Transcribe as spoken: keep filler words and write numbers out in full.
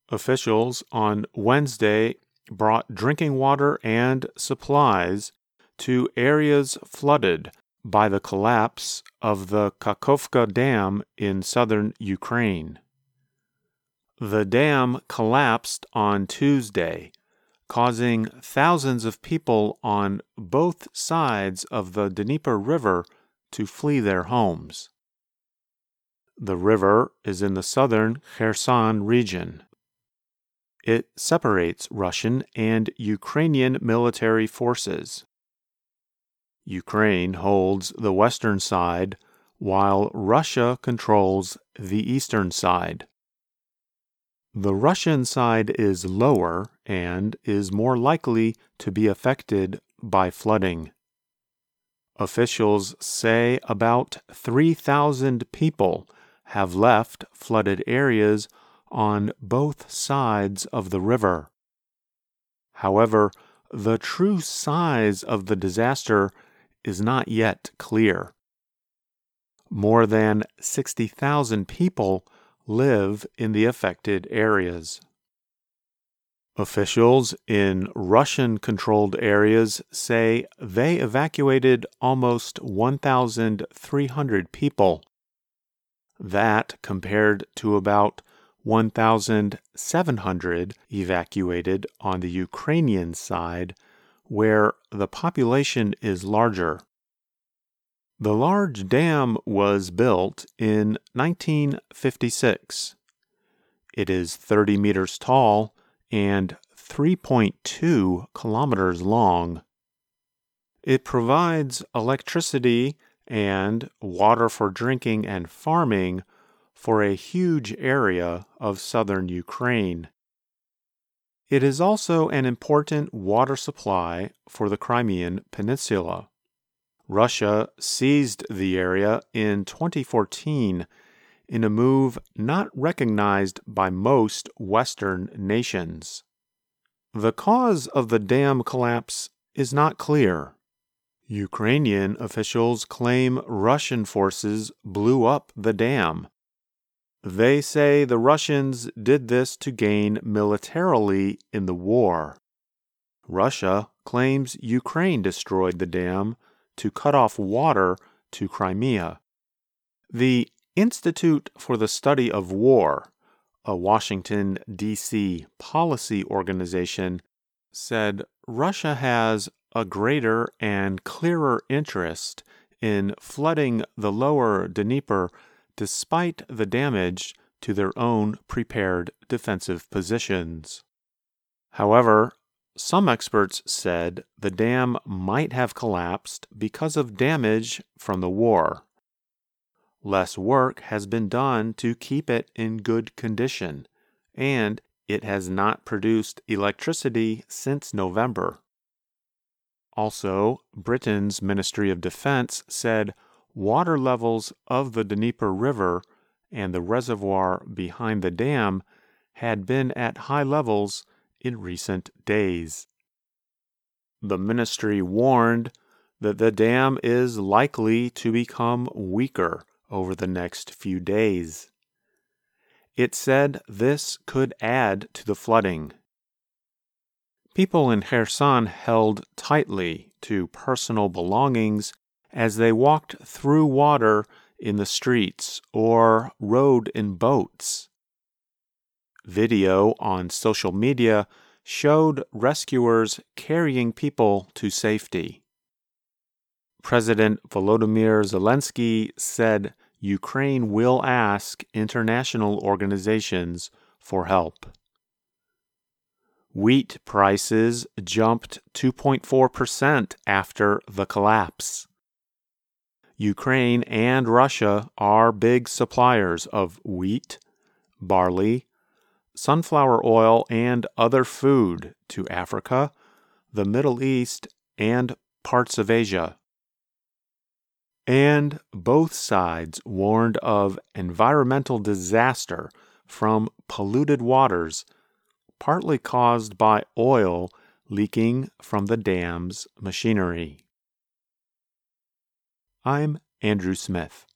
Officials on Wednesday brought drinking water and supplies to areas flooded by the collapse of the Kakhovka Dam in southern Ukraine. The dam collapsed on Tuesday, causing thousands of people on both sides of the Dnieper River to flee their homes. The river is in the southern Kherson region. It separates Russian and Ukrainian military forces. Ukraine holds the western side, while Russia controls the eastern side. The Russian side is lower and is more likely to be affected by flooding. Officials say about three thousand people have left flooded areas on both sides of the river. However, the true size of the disaster is not yet clear. More than sixty thousand people live in the affected areas. Officials in Russian-controlled areas say they evacuated almost one thousand three hundred people. That compared to about one thousand seven hundred evacuated on the Ukrainian side, where the population is larger. The large dam was built in nineteen fifty-six. It is thirty meters tall and three point two kilometers long. It provides electricity and water for drinking and farming for a huge area of southern Ukraine. It is also an important water supply for the Crimean Peninsula. Russia seized the area in twenty fourteen in a move not recognized by most Western nations. The cause of the dam collapse is not clear. Ukrainian officials claim Russian forces blew up the dam. They say the Russians did this to gain militarily in the war. Russia claims Ukraine destroyed the dam to cut off water to Crimea. The Institute for the Study of War, a Washington, D C policy organization, said Russia has a greater and clearer interest in flooding the lower Dnieper despite the damage to their own prepared defensive positions. However, some experts said the dam might have collapsed because of damage from the war. Less work has been done to keep it in good condition, and it has not produced electricity since November. Also, Britain's Ministry of Defense said water levels of the Dnieper River and the reservoir behind the dam had been at high levels in recent days. The ministry warned that the dam is likely to become weaker over the next few days. It said this could add to the flooding. People in Kherson held tightly to personal belongings as they walked through water in the streets or rode in boats. Video on social media showed rescuers carrying people to safety. President Volodymyr Zelensky said Ukraine will ask international organizations for help. Wheat prices jumped two point four percent after the collapse. Ukraine and Russia are big suppliers of wheat, barley, sunflower oil, and other food to Africa, the Middle East, and parts of Asia. And both sides warned of environmental disaster from polluted waters, partly caused by oil leaking from the dam's machinery. I'm Andrew Smith.